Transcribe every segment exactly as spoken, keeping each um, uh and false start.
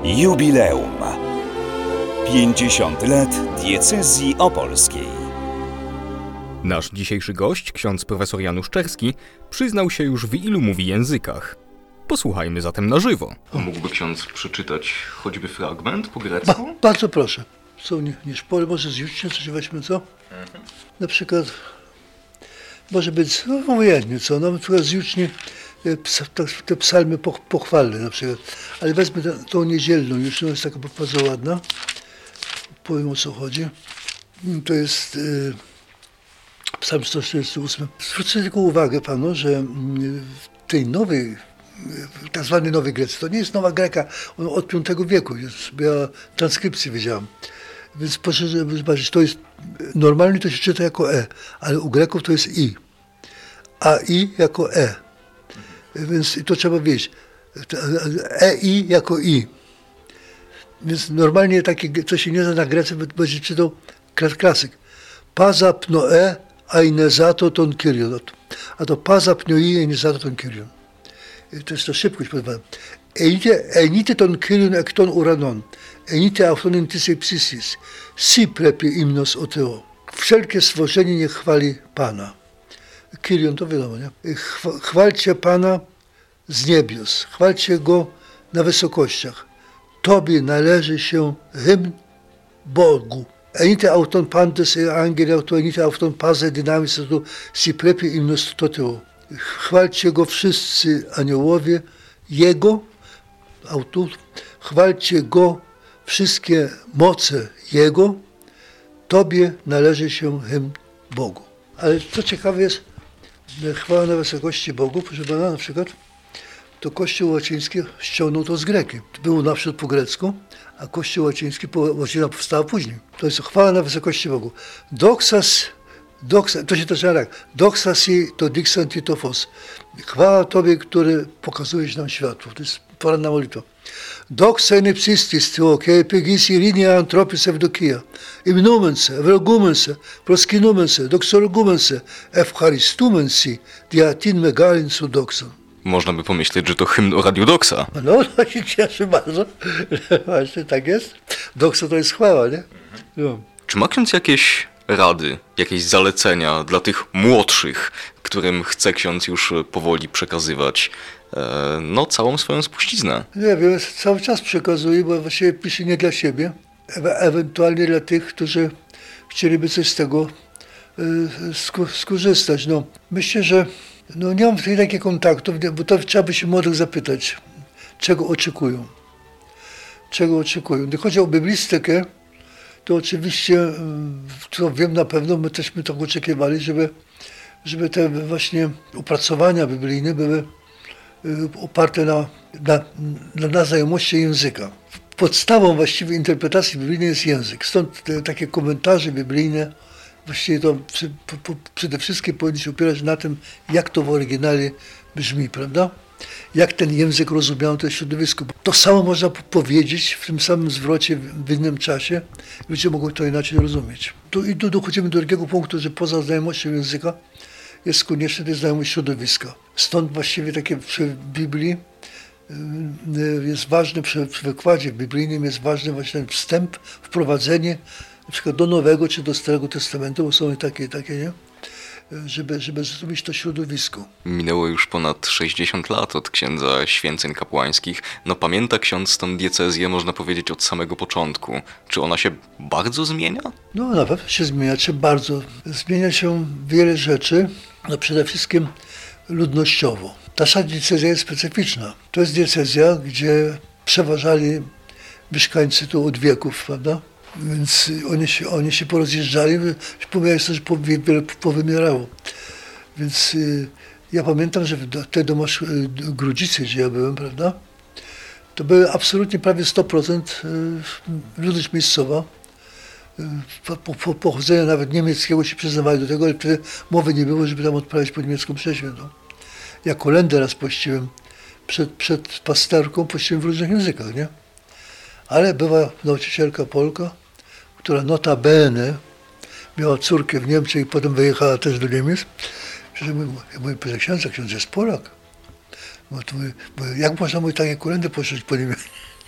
Jubileum. pięćdziesiąt lat diecezji opolskiej. Nasz dzisiejszy gość, ksiądz profesor Janusz Czerski, przyznał się już, w ilu mówi językach. Posłuchajmy zatem na żywo. Mógłby ksiądz przeczytać choćby fragment po grecku? Ba, bardzo proszę. Są nie, nie szpory, może z jutrzem coś weźmy, co? Mhm. Na przykład, może być, no obojętnie, co? No, na przykład z jucznie te psalmy pochwalne na przykład. Ale wezmę tę, tą niedzielną, już jest taka bardzo ładna. Powiem, o co chodzi. To jest y, psalm sto czterdzieści osiem. Zwrócę tylko uwagę panu, że w tej nowej, tak zwanej nowej Grecji, to nie jest nowa Greka, ona od piątego wieku jest, ja transkrypcję widziałem. Więc proszę zobaczyć, to jest, normalnie to się czyta jako E, ale u Greków to jest I. A I jako E. Więc to trzeba wiedzieć. E I jako I. Więc normalnie takie, co się nie zna na Grece, będzie czytał klasyk. Paza pnoe, ainezato ton kyrion. A to paza pnoi, ainezato ton kyrion. To jest to szybkość podwana. Enite ton kyrion ek ton uranon. Enite autonin tysej psisis. Si prepie imnos oteo. Wszelkie stworzenie niech chwali Pana. Kyrion to wiadomo, nie? Chwalcie Pana z niebios. Chwalcie Go na wysokościach. Tobie należy się hymn Bogu. Enite auton pantes e angeli auto enite auton paze dynamis tu si prepie imnos toteo. Chwalcie Go wszyscy aniołowie Jego, autor. Chwalcie Go wszystkie moce Jego. Tobie należy się hymn Bogu. Ale co ciekawe jest, chwała na wysokości Bogu, proszę pana, na przykład, to Kościół łaciński ściągnął to z Greki. Było naprzód po grecku, a Kościół łaciński, łacina powstała później. To jest chwała na wysokości Bogu. Doxas, doxa, to się też tak, doxasi to dixan titofos. Chwała Tobie, który pokazujesz nam światło. To jest poranna modlitwa. Doxa nepsistis teo, ke epigisi rinia antropis evdokia. Imnumense, evrogumense, proskinumense, doxorogumense, evcharistumensi, diatin megalin su doxan. Można by pomyśleć, że to hymn o Radiu Doxa. No, to się cieszy bardzo. Właśnie tak jest. Doxa to jest chwała, nie? No. Czy ma ksiądz jakieś rady, jakieś zalecenia dla tych młodszych, którym chce ksiądz już powoli przekazywać e, no, całą swoją spuściznę? Nie wiem, cały czas przekazuję, bo właściwie piszę nie dla siebie, e- ewentualnie dla tych, którzy chcieliby coś z tego e, sku- skorzystać. No, myślę, że no, nie mam tutaj takich kontaktów, bo to trzeba by się młodych zapytać, czego oczekują. Czego oczekują. Gdy chodzi o biblistykę, to oczywiście, to wiem na pewno, my teżśmy tego oczekiwali, żeby, żeby te właśnie opracowania biblijne były oparte na, na, na znajomości języka. Podstawą właściwie interpretacji biblijnej jest język. Stąd te takie komentarze biblijne właściwie to przy, po, po, przede wszystkim powinny się opierać na tym, jak to w oryginale brzmi, prawda? Jak ten język rozumiał to środowisko. To samo można powiedzieć w tym samym zwrocie w innym czasie. Ludzie mogą to inaczej rozumieć. Tu, I tu dochodzimy do drugiego punktu, że poza znajomością języka jest konieczna też znajomość środowiska. Stąd właściwie takie przy Biblii jest ważne, przy, przy wykładzie biblijnym jest ważny właśnie ten wstęp, wprowadzenie na przykład do Nowego czy do Starego Testamentu, bo są takie, takie, nie? Żeby, żeby zrozumieć to środowisko. Minęło już ponad sześćdziesiąt lat od księdza święceń kapłańskich. No pamięta ksiądz tą diecezję, można powiedzieć, od samego początku. Czy ona się bardzo zmienia? No na pewno się zmienia, czy bardzo. Zmienia się wiele rzeczy, no przede wszystkim ludnościowo. Nasza diecezja jest specyficzna. To jest diecezja, gdzie przeważali mieszkańcy tu od wieków, prawda? Więc oni się, oni się porozjeżdżali, pomijając to, że wiele powymierało. Więc y, ja pamiętam, że w tej domasz Grudzicy, gdzie ja byłem, prawda, to były absolutnie prawie sto procent y, ludność miejscowa. Y, po, po, pochodzenia nawet niemieckiego się przyznawali do tego, ale wtedy mowy nie było, żeby tam odprawiać po niemiecką mszę świętą. Ja kolędę raz pościłem przed, przed pasterką, pościłem w różnych językach, nie? Ale była nauczycielka Polka, która notabene miała córkę w Niemczech i potem wyjechała też do Niemiec. Ja mówię, proszę księdza, ksiądz jest Polak. Bo to mówię, bo jak można mówić takie kolędy poszczeć po niemiecku?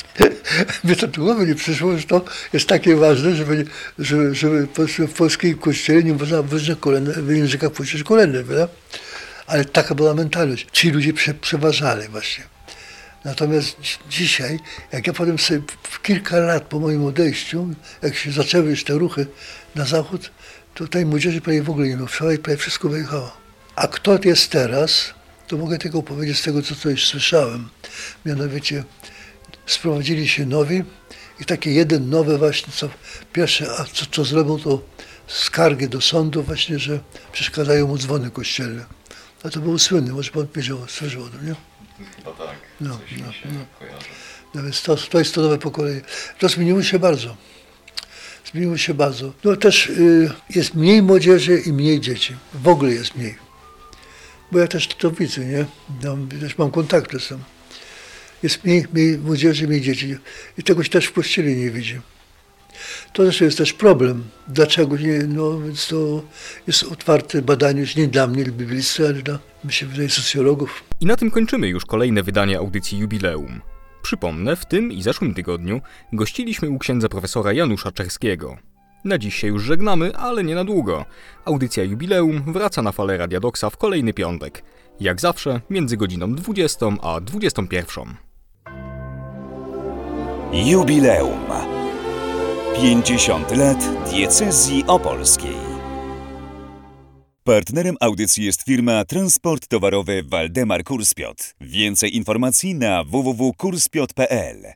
Mnie to do głowy nie przyszło, że to jest takie ważne, żeby, nie- żeby, żeby po- w polskim kościele nie można wyższych kolęd, w językach puścić kolędy, prawda? Ale taka była mentalność. Ci ludzie prze, przeważali właśnie. Natomiast dzi- dzisiaj, jak ja potem sobie w kilka lat po moim odejściu, jak się zaczęły już te ruchy na zachód, to tej młodzieży prawie w ogóle nie było. Wczoraj prawie wszystko wyjechało. A kto jest teraz, to mogę tylko powiedzieć z tego, co coś słyszałem. Mianowicie sprowadzili się nowi i taki jeden nowy właśnie, co pierwsze, a co, co zrobił, to skargę do sądu właśnie, że przeszkadzają mu dzwony kościelne. A to był słynny, może pan wiedział, słyszał o tym, nie? Chyba tak. No, no, no. No więc to, to jest to nowe pokolenie. To zmieniło się bardzo. Zmieniło się bardzo. No też y, jest mniej młodzieży i mniej dzieci. W ogóle jest mniej. Bo ja też to widzę, nie? No, też mam kontakty z tym. Jest mniej, mniej młodzieży, mniej dzieci. I tego się też w kościele nie widzi. To zresztą jest też problem. Dlaczego nie? No więc to jest otwarte badanie już nie dla mnie, biblisty, ale dla, mi się wydaje, socjologów. I na tym kończymy już kolejne wydanie audycji Jubileum. Przypomnę, w tym i zeszłym tygodniu gościliśmy u księdza profesora Janusza Czerskiego. Na dziś się już żegnamy, ale nie na długo. Audycja Jubileum wraca na falę Radia Doksa w kolejny piątek. Jak zawsze między godziną dwudziestą a dwudziestą pierwszą. Jubileum. pięćdziesiąt lat diecezji opolskiej. Partnerem audycji jest firma Transport Towarowy Waldemar Kurspiot. Więcej informacji na w w w kropka kurspiot kropka p l.